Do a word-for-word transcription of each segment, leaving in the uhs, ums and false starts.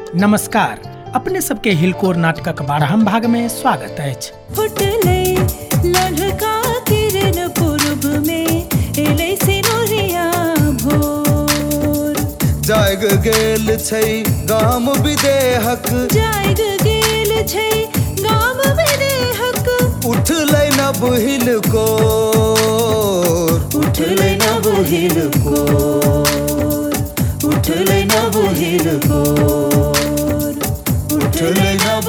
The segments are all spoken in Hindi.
नमस्कार, अपने सबके हिलकोर नाटकक बारहम भाग में स्वागत अछि। फुटले ललका किरण पूर्व में एलै सिनुरिया भोर। जाग गेल छै गाम विदेहक, जाग गेल छै गाम विदेहक। उठलै नभ हिलकोर, उठलै नभ हिलकोर, उठलै नभ हिलकोर, उठलै नभ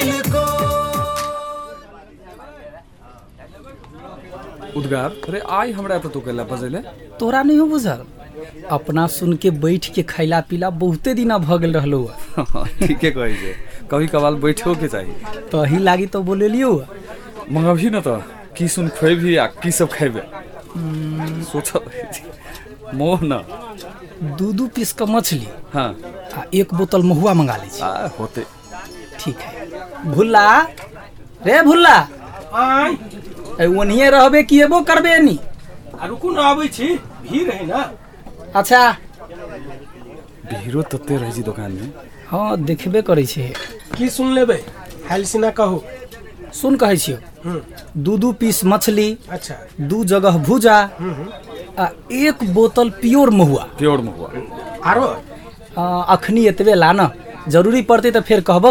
उद्गार। अरे आई हमरा तो केला बजेले तोरा नहीं हो बुझल? अपना सुन के बैठ के खैला पीला बहुते दिना भ गेल रहलो। ठीके कहै छै, कभी कभाल बैठो के चाहिए। तो ही लागी तो बोले लियो मंगभी न तो की सुन खैबी आ की सब खैबे सोच मोह न। दू दू पीस का मछली, हाँ, आ एक बोतल महुआ मंगा ली। आ होते ठीक है। भुल्ला रे भुल्ला, आय ए ओनिए रहबे कि एबो करबे नी? आ रुकू न, आबै छी, भीड़ है ना। अच्छा, भीड़ो तते रह जी दुकान में। हाँ देखबे करै छै। की सुन लेबै? हालसिना कहू। सुन कहै छियो, दू दू पीस मछली, अच्छा, दू जगह भुजा, आ एक बोतल प्योर महुआ। प्योर महुआ आरो आ, अखनी एतबे ला न, जरूरी पड़ते तो फिर कहबो।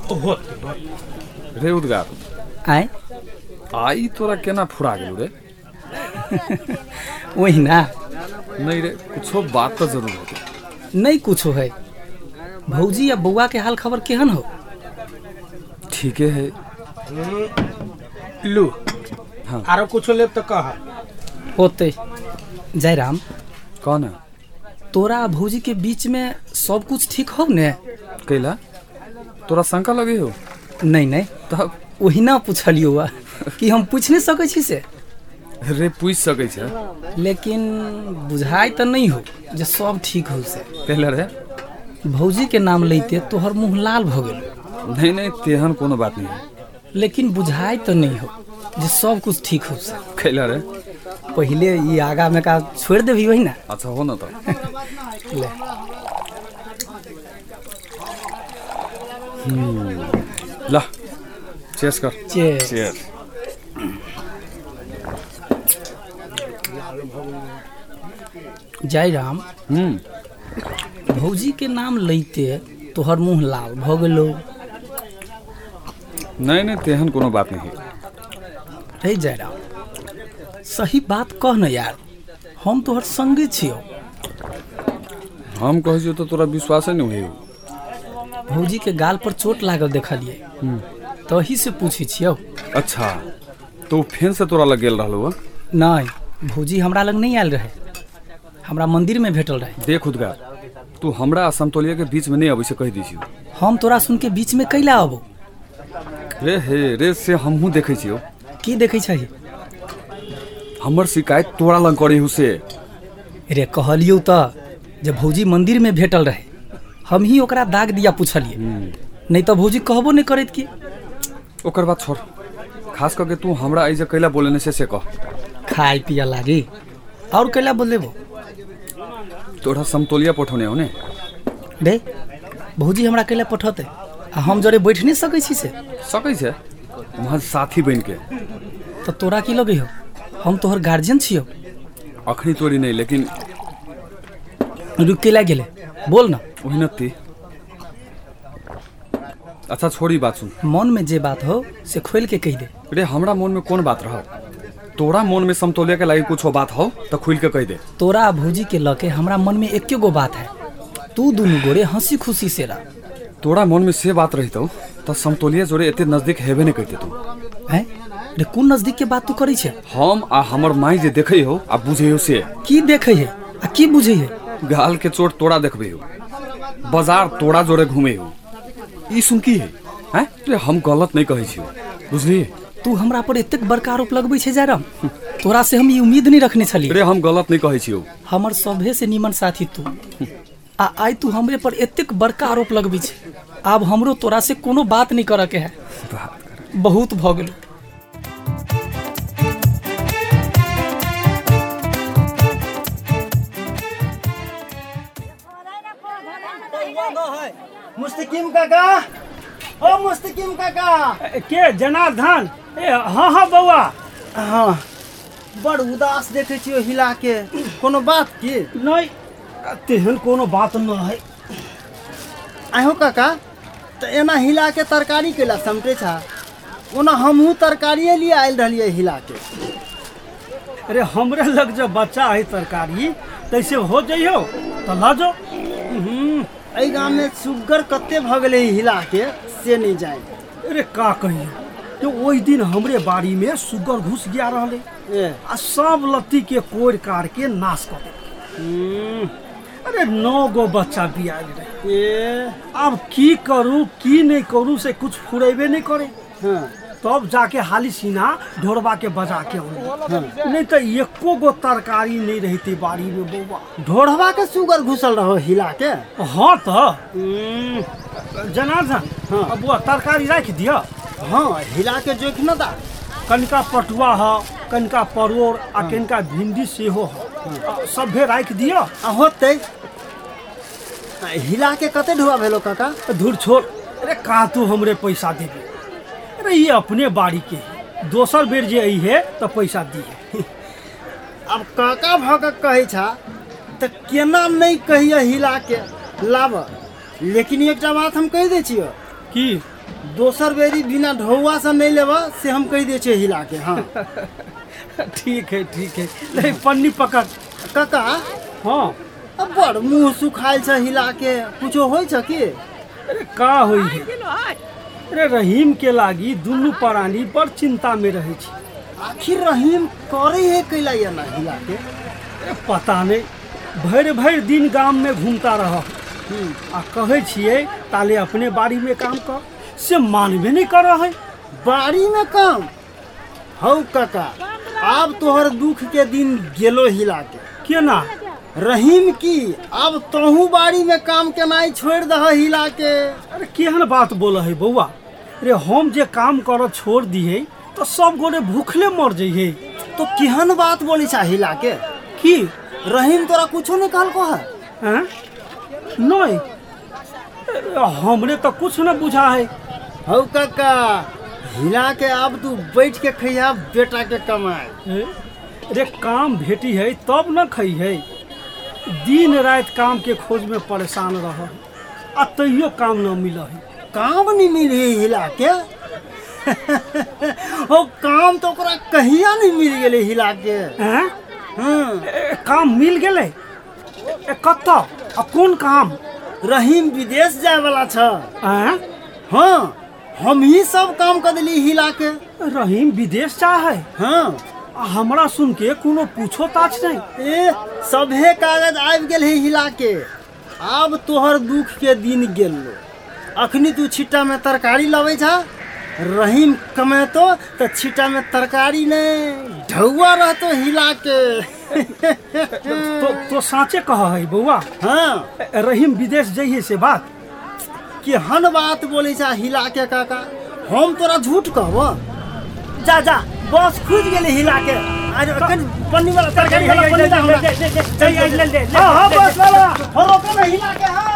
रे उद्गार, आय आई तोरा केना फुरा गेलू रे? वही ना, नहीं रे, कुछो बात तो जरूर होते। नहीं कुछो है। भौजी या बउआ के हाल खबर केहन हो? ठीके है। लू, हाँ, आरो कुछो लेब तो कह। होते जयराम, कौन है? तोरा भौजी के बीच में सब कुछ ठीक हो ने? कैला तोरा शंका लगे हो? नहीं नहीं, तब वही ना पूछलियो वा कि हम पूछ नहीं सकै छी से। रे पूछ सकै छै, लेकिन बुझाई तो नहीं हो जे सब ठीक हो से। कैला रे? भौजी के नाम लेते तोहर मुँह लाल भ गेल। नहीं नहीं, तेहन कोनो बात नहीं है। लेकिन बुझाई तो नहीं हो जे सब कुछ ठीक हो से। कैला रे? पहले ये आगा में का छोड़ देवी वही ना। अच्छा हो ना तो ले ला, चेस कर। चेस। चेस। जयराम, हम्म भौजी के नाम लेते तोहर मुँह लाल भ गेलो। नहीं नहीं, तेहन कोनो बात नहीं है। रे जयराम, सही बात कह न यार, हम तोहर संगे छियो। हम कहै तो तोरा विश्वास नहीं हो। भौजी के गाल पर चोट लागल देखलिए, तही से पूछे छियो। अच्छा, तो फेन से तोरा लग गेल रहलो? नहीं, भौजी हमरा लग नहीं आयल रहे, हमरा मंदिर में भेटल रहे। देख उद्गार, तू हमरा असमतोलिया के बीच में नहीं अबै से कह दी। हम तोरा सुन के बीच में कैला अबो? रे हे रे से हमहू देखे छियो। की देखे छही? हमर शिकायत तोरा लग करे हु से। रे कहलियो त जब भौजी मंदिर में भेटल रहे, हम ही ओकरा दाग दिया पूछलिए, नहीं तो भौजी कहबो नहीं करत की। ओकर बात छोड़, खास करके तू हमरा ऐसे कैला बोले से से कह। खाए पिया लागी और कैला बोल देबो? तोरा समतोलिया पठौने हो ने? रे भौजी हमरा कैला पठौते आ हम जरे बैठ नहीं सकै छी से? सकै छै, वहाँ साथी बन के। तो तोरा की लगे हो? हम तोहर गार्जियन छियो। अखनी तोरी नहीं, लेकिन रुक के ला गेले, बोल ना। वही नती। अच्छा छोड़ी बात सुन। मन में जे बात हो से खोल के कह दे। रे हमरा मन में कौन बात रहा? तोरा मन में समतोलिया के लागी कुछ बात हो तो खुल के कह दे। तोरा भौजी के लके हमरा मन में एक गो बात है, तू दोनों गोरे हंसी खुशी से रह। तोरा मन में से बात रही तो समतोलिया जोरे एते नजदीक हेबे नहीं कहते तू। हैं? रे कौन नजदीक के बात तू करै छे? हम आ हमर माई जे देखे हो आ बुझे हो से। की देखे है आ की बुझे है? गाल के चोट तोड़ा देखबे हो, बाजार तोड़ा जोरे घूमे हो, ई सुन की है? हैं? रे हम गलत नहीं कहै छियो, बुझली? तू हमरा पर एतेक बड़का आरोप लगबै छे जयराम, तोरा से हम ई उम्मीद नहीं रखने छलिए। रे हम गलत नहीं कहै छियो। हमर सभे से निमन साथी तू, आ आई तू हमरे पर एतेक बड़का आरोप लगबै छे। अब हमरो तोरा से कोनो बात नहीं करे के है, बहुत भ गेल। मुस्तकिम काका, ओ मुस्तकिम काका। के जनार्दन? ए हाँ हाँ बौआ। हाँ, बड़ उदास देखे छियो हिला के, कोनो बात की? नहीं तेहन कोनो बात न है। आहो काका, तो एना हिला के तरकारी केला समटे छा, ओना हमहू तरकारिए लिए आयल रहलिए हिला के। अरे हमरे लग जब बच्चा है तरकारी तैसे हो जाइयो तो ला जाओ। एहि गाँव में सुगर कते भ गेले हिला के से नहीं जाए। अरे का कहिए तो ओहि दिन हमरे बाड़ी में सुगर घुस गया रहले ए, आ सब लत्ती के कोड़ काट के नाश कर दे। हम्म, अरे नौ गो बच्चा बियाल रहे। ए, अब की करूं की नहीं करूं से कुछ फुरेबे नहीं करे। हाँ, तब जाके हाली सीना ढोरबा के बजा के आउली। नहीं तो एको गो तरकारी नहीं रहती बाड़ी में बौआ। ढोढ़वा के सुगर घुसल रहो हिला के। हाँ तो हम्म, जनार्दन हाँ। अब वो तरकारी रख दिया। हाँ, हिला के जोख न दा। कनिका पटुआ है, कनिका परोर आ कनिका भिंडी सेहो है, सभे रख दिया। आ होते हिला के कते ढुआ भेलो काका? धूर छोड़। अरे का तू हमरे पैसा देबे? अरे ये अपने बाड़ी के है, दोसर बेर जे आई है तो पैसा दिए। अब काका भग कहे छा तो केना नहीं कहिए हिला के लाभ। लेकिन एक बात हम कह दे छियो की दोसर बेरी बिना ढौआ से नहीं लेबा से हम कह दे छियै हिला के। हाँ ठीक है ठीक है। नहीं पन्नी पकड़। काका, हाँ अब बड़ मुंह सुखाइल छ हिला के, कुछो होइ छ की? अरे का होई है? अरे रहीम के लागी दुनू प्राणी बड़ चिंता में रहे छी। आखिर रहीम करे है कैला या ना हिला के? अरे पता नहीं, भर भर दिन गांव में घूमता रह आ कहे छिए ताले अपने बाड़ी में काम कर, से मानबे नहीं कर रहा है। बाड़ी में काम हौ काका, अब तोहर दुख के दिन गेलो हिला के। केना? रहीम की अब तोहू बाड़ी में काम केनाई छोड़ दह हिला के। अरे केहन बात बोल है बउआ? अरे हम जे काम कर छोड़ दिए तो सब गोरे भूखले मर जाइए। तो केहन बात बोली छा हिला के? की रहीम तोरा कुछो नहीं कहल को है? हैं? नहीं, अरे हमरे तो कुछ न बुझा है। हौ काका, हिला के अब तू बैठ के खैया बेटा के कमाए। ए? अरे काम भेटी है तब न खई है। दिन रात काम के खोज में परेशान रह आ तैयो काम न मिल है। काम नहीं मिली हिला के? हो काम तो ओकरा कहिया नहीं मिल गेले हिला के। हैं? हाँ, ए, काम मिल गेले? ए, कत्ता? आ कौन काम? रहीम विदेश जाए वाला छ। हैं? हाँ, हम ही सब काम कर दिली हिला के। रहीम विदेश चाहे? हाँ, आ हमरा सुन के कोनो पूछो ताछ नहीं। ए सभे कागज आबि गेल है हिला के। अब तोहर दुख के दिन गेलो। अखनी तू छिट्टा में तरकारी लावे छा, रहीम कमेतो तो छिट्टा में तरकारी नहीं ढौआ रहतो हिला के। तो तो साँचे कह है बउआ? हाँ, रहीम विदेश जाइए से बात केहन बात बोले छा हिला के काका? हम तोरा झूठ कहब? जा जा, बस खुद गेले हिला के। आज अखन पन्नी वाला तरकारी वाला पन्नी दा हमरा। हाँ हाँ, बस वाला हो रोको ना हिला के। हाँ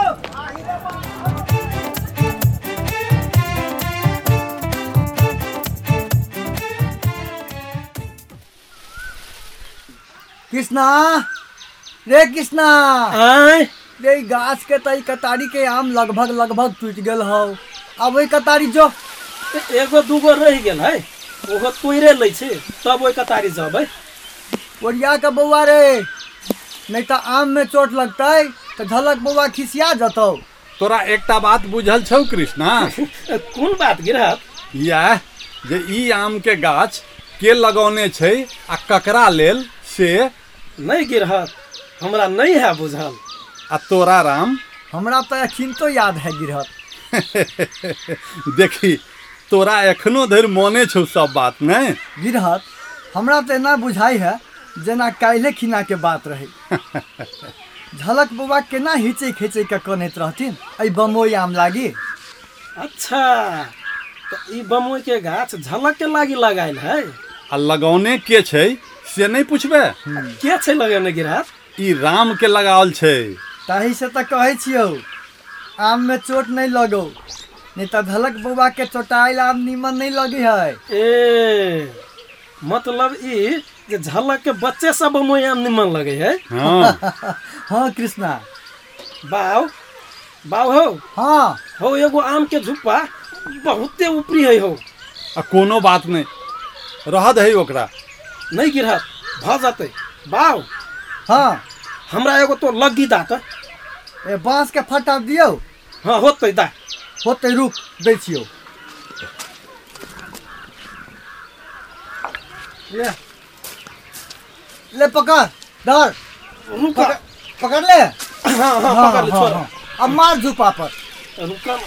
कृष्णा, रे कृष्णा, आय रे गाछ के तई कतारी के आम लगभग लगभग टूट गेल हो। अब ओई कतारी जो एगो दूगो रह गेल है, ओहो तोड़े लै छै तब ओइ कतारी जबै। ओरिया के बौआ रे, नहीं तो आम में चोट लगतै तो झलक बौआ खिसिया जतौ। तोरा एकटा बात बुझल छौ कृष्णा? कोन बात गिरहत? यह जे ई आम के गाछ के लगौने छै आ ककरा लेल से नहीं गिरहत, हमरा नहीं है बुझल। आ तोरा राम? हमरा तो अखिनतो याद है गिरहत। देखी तोरा एखनो धरि मोने छौ सब बात नहीं? गिरहत हमरा तो एना बुझाई है जेना काल्हे खिना के बात रही। झलक बौआ केना हिचे खींचे के कनैत रहथिन एहि बमोई आम लागी। अच्छा, तो ई बमोई के गाछ झलक के लागी लगाइल है? आ लगौने के छै से नहीं पूछबे? के छै लगेने गिरहत? ई राम के लगावल छै। ताही से तो कहे छियौ आम में चोट नहीं लगो, नहीं तो झलक बउआ के चोटाइल आम नीमन नहीं लगी है। ए मतलब ई जे झलक के बच्चे सब मोय आम निमन लगे है। हाँ हाँ कृष्णा। बाव बाव हो हाँ हो एगो आम के झुप्पा बहुते ऊपरी है हो। आ कोनो बात नहीं, रह दही ओकरा। नहीं गिरहत भ जाते बाव। हाँ हमरा एगो तो लगी दात। ए बांस के फटा दियो। हाँ होते दा होते रुक दै छियो। ले ले पकड़ धर रुका। पकड़, पकड़ ले। हाँ हाँ पकड़ ले छोरा। अब मार झुपा पर। रुका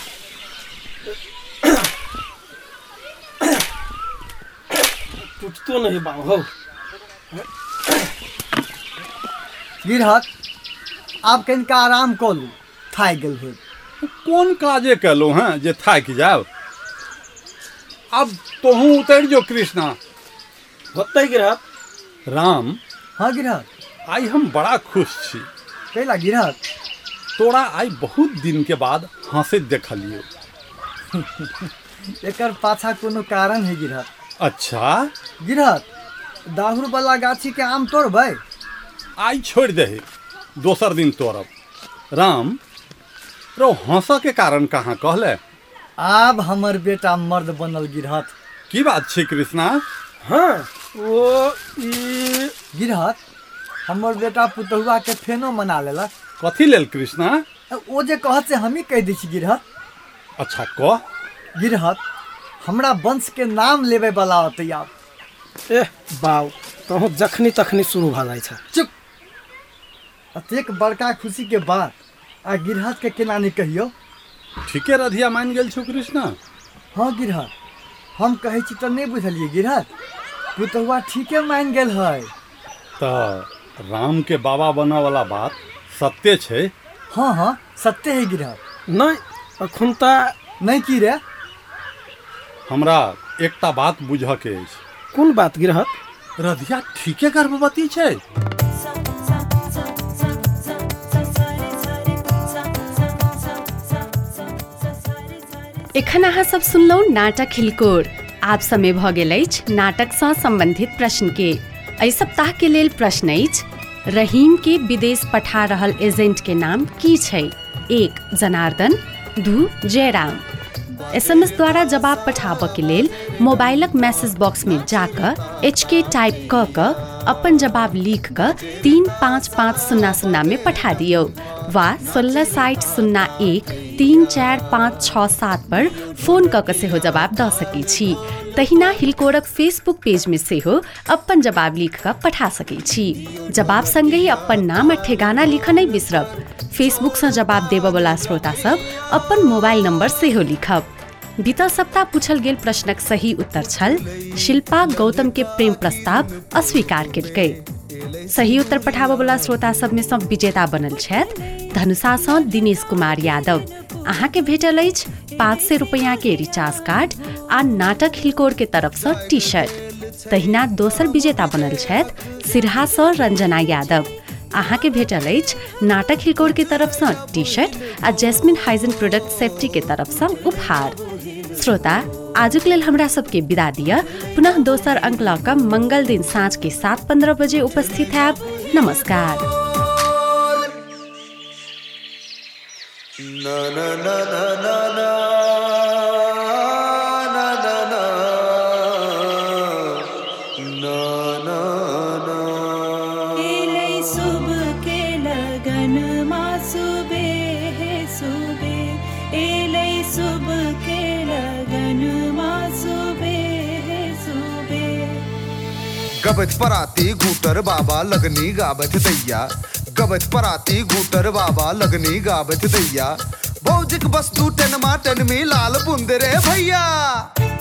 टूटतो नहीं बाव हो। गिरहत आप कनिका आराम कर लू, थाक गेल हो। कोन काजे कलो हैं जे थाक जाओ। अब तोहू उतर जो कृष्णा। होते गिरहत। राम हाँ गिरहत। आई हम बड़ा खुश छी। कैला गिरहत? तोरा आई बहुत दिन के बाद हंसे देखलियो। एकर पाछा कोनो कारण है गिरहत। अच्छा गिरहत दाहुर वाला गाछी के आम तोड़बै? आई छोड़ दे, दोसर दिन तोड़ब। राम रो हंस के कारण कहाँ कहले? आब हमर बेटा मर्द बनल गिरहत। की बात छै कृष्णा? हाँ वो ई गिरहत हमर बेटा पुतहुआ के फेनो मना लेलक। कथी लेल कृष्णा? ओ जे कहत से हम ही कह दै छी गिरहत। अच्छा कह। गिरहत हमरा वंश के नाम लेवे वाला होते आब। ए बाव तहु जखनी तखनी शुरू भ जाय छ। चुप। अतेक बड़का खुशी के बाद आ गिरहत के केना नहीं कहियो। ठीके रधिया मान गेल छौ कृष्णा। हाँ गिरहत हम कहै छी तो नहीं बुझलिए गिरहत। पुतहुआ ठीके मान गेल है। तो राम के बाबा बना वाला बात सत्य छे? हाँ हाँ सत्य है गिरहत। नहीं अखुन ता नहीं की रे? हमरा एकटा बात बुझ के अछि। कौन बात गिरहत? रधिया ठीके गर्भवती छे? एखन अहाँ सब सुनलौ नाटक हिलकोर। आब समय भ गेल अछि नाटक सँ संबंधित प्रश्न के। एहि सप्ताह के लेल प्रश्न अछि रहीम के विदेश पठा रहल एजेंट के नाम की छै? एक जनार्दन, दू जयराम। एसएमएस द्वारा जवाब पठाबऽ के लेल मोबाइलक मैसेज बॉक्स में जाकर एच के टाइप क क अपन जवाब लिख कर तीन पाँच पाँच शून्य शून्य में पठा दियो वा सोलह साठ शून्य एक तीन चार पाँच छः सात पर फोन क के सेहो जवाब द सकै छी। तहिना हिलकोरक फेसबुक पेज में सेहो अपन जवाब लिख कर पठा सकै छी। जवाब संगे अपन नाम आ ठेगाना लिख नहीं बिसरब। फेसबुक से जवाब देबऽ वाला श्रोता सब अपन मोबाइल नंबर सेहो लिखब। बीता सप्ताह पूछल गेल प्रश्नक सही उत्तर छल शिल्पा गौतम के प्रेम प्रस्ताव अस्वीकार केलकै। सही उत्तर पठाबऽ वाला श्रोता सब में सब विजेता बनल छथि धनुषा सँ दिनेश कुमार यादव। अहाँ के भेटल अछि पाँच सौ रुपया के रिचार्ज कार्ड आ नाटक हिलकोर के तरफ से टी शर्ट। तहिना दोसर विजेता बनल छथि सिरहा सँ रंजना यादव। अहाँ के भेटल अछि नाटक हिलकोर के तरफ से टी शर्ट आ जैस्मिन हाइजन प्रोडक्ट सेफ्टी के तरफ से उपहार। श्रोता आजुक लेल हमरा सबके विदा दिया। पुनः दोसर अंक लऽ कऽ मंगल दिन साँझ के सात पंद्रह बजे उपस्थित हैब। नमस्कार। ना ना ना ना ना ना ना ना ना ना ना ना एलै सुबह के लगन माँ सुबे है सुबे एलै सुबह के लगन माँ सुबे है सुबे गबत पराती घूटर बाबा लगनी गाबत दैया गबत पराती घूटर बाबा लगनी गाबत दैया भौजिक वस्तु टेन मा टेन में लाल बुंदरे भैया।